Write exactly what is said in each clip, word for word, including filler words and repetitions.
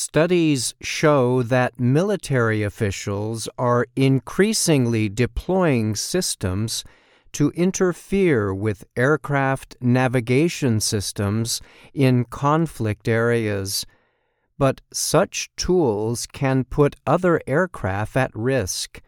Studies show that military officials are increasingly deploying systems to interfere with aircraft navigation systems in conflict areas, but such tools can put other aircraft at risk.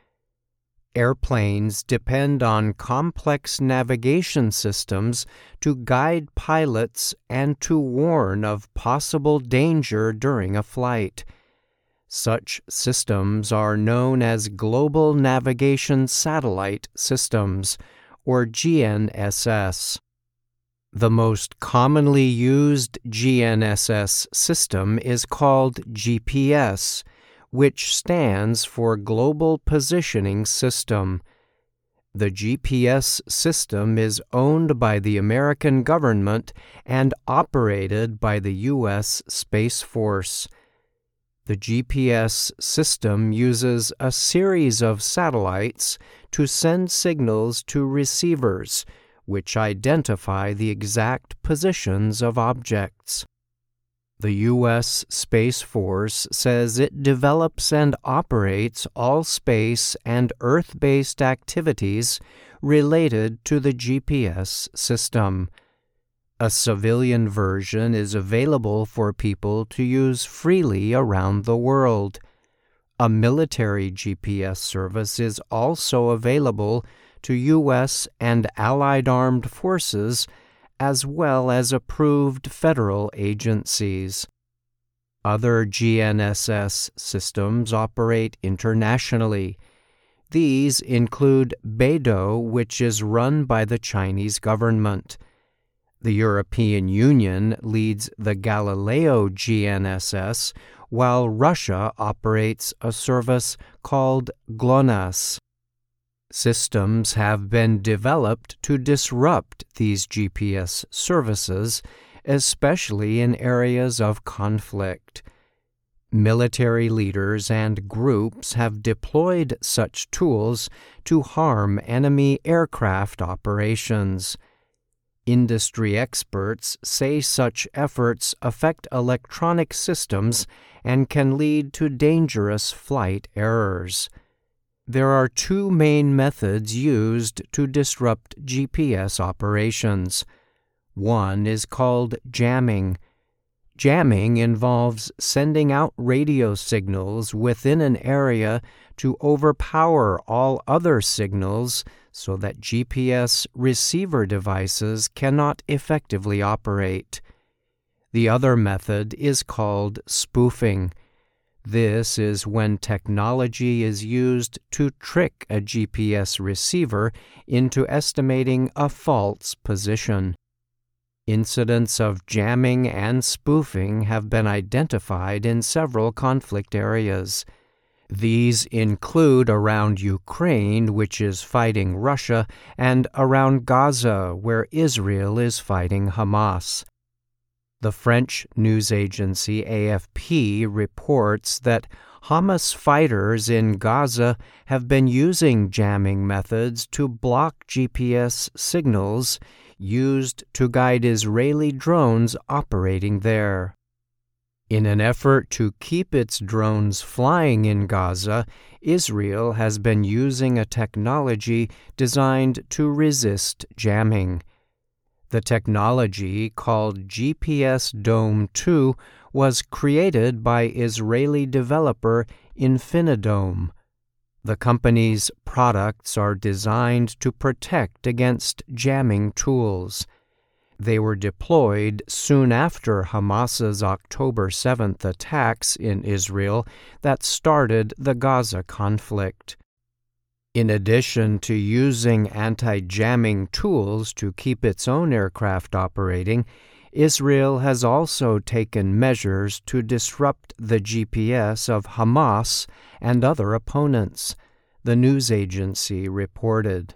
Airplanes depend on complex navigation systems to guide pilots and to warn of possible danger during a flight. Such systems are known as Global Navigation Satellite Systems, or G N S S. The most commonly used G N S S system is called G P S, which stands for Global Positioning System. The G P S system is owned by the American government and operated by the U S Space Force. The G P S system uses a series of satellites to send signals to receivers, which identify the exact positions of objects. The U S Space Force says it develops and operates all space and Earth-based activities related to the G P S system. A civilian version is available for people to use freely around the world. A military G P S service is also available to U S and Allied armed forces, as well as approved federal agencies. Other G N S S systems operate internationally. These include Beidou, which is run by the Chinese government. The European Union leads the Galileo G N S S, while Russia operates a service called GLONASS. Systems have been developed to disrupt these G P S services, especially in areas of conflict. Military leaders and groups have deployed such tools to harm enemy aircraft operations. Industry experts say such efforts affect electronic systems and can lead to dangerous flight errors. There are two main methods used to disrupt G P S operations. One is called jamming. Jamming involves sending out radio signals within an area to overpower all other signals so that G P S receiver devices cannot effectively operate. The other method is called spoofing. This is when technology is used to trick a G P S receiver into estimating a false position. Incidents of jamming and spoofing have been identified in several conflict areas. These include around Ukraine, which is fighting Russia, and around Gaza, where Israel is fighting Hamas. The French news agency A F P reports that Hamas fighters in Gaza have been using jamming methods to block G P S signals used to guide Israeli drones operating there. In an effort to keep its drones flying in Gaza, Israel has been using a technology designed to resist jamming. The technology, called G P S Dome two, was created by Israeli developer Infinidome. The company's products are designed to protect against jamming tools. They were deployed soon after Hamas's October seventh attacks in Israel that started the Gaza conflict. In addition to using anti-jamming tools to keep its own aircraft operating, Israel has also taken measures to disrupt the G P S of Hamas and other opponents, the news agency reported.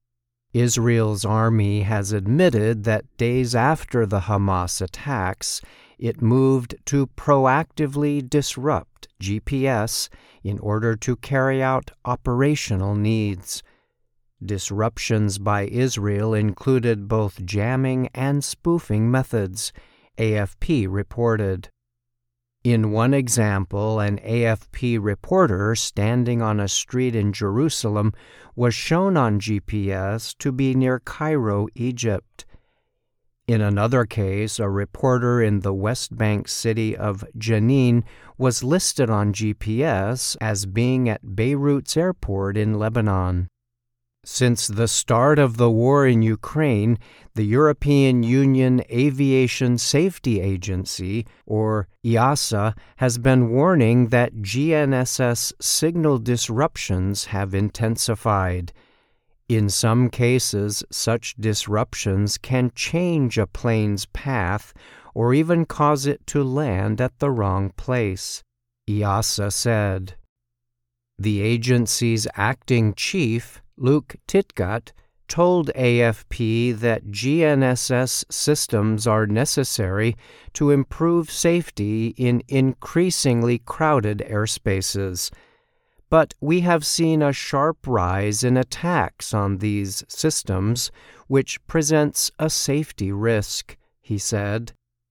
Israel's army has admitted that days after the Hamas attacks, it moved to proactively disrupt G P S in order to carry out operational needs. Disruptions by Israel included both jamming and spoofing methods, A F P reported. In one example, an A F P reporter standing on a street in Jerusalem was shown on G P S to be near Cairo, Egypt. In another case, a reporter in the West Bank city of Jenin was listed on G P S as being at Beirut's airport in Lebanon. Since the start of the war in Ukraine, the European Union Aviation Safety Agency, or E A S A, has been warning that G N S S signal disruptions have intensified. In some cases, such disruptions can change a plane's path or even cause it to land at the wrong place, E A S A said. The agency's acting chief, Luke Titgat, told A F P that G N S S systems are necessary to improve safety in increasingly crowded airspaces. But we have seen a sharp rise in attacks on these systems, which presents a safety risk, he said.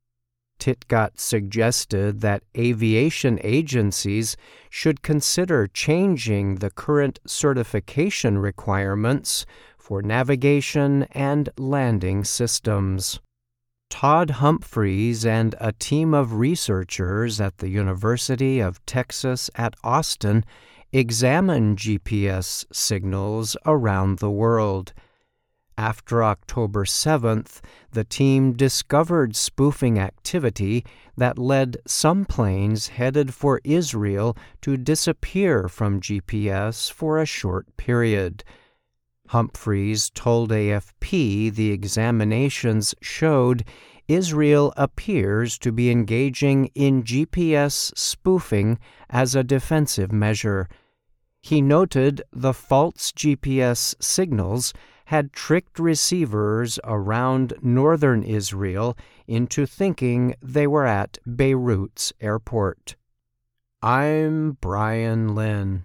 Titgat suggested that aviation agencies should consider changing the current certification requirements for navigation and landing systems. Todd Humphreys and a team of researchers at the University of Texas at Austin examine G P S signals around the world. After October seventh, the team discovered spoofing activity that led some planes headed for Israel to disappear from G P S for a short period. Humphreys told A F P the examinations showed Israel appears to be engaging in G P S spoofing as a defensive measure. He noted the false G P S signals had tricked receivers around northern Israel into thinking they were at Beirut's airport. I'm Brian Lynn.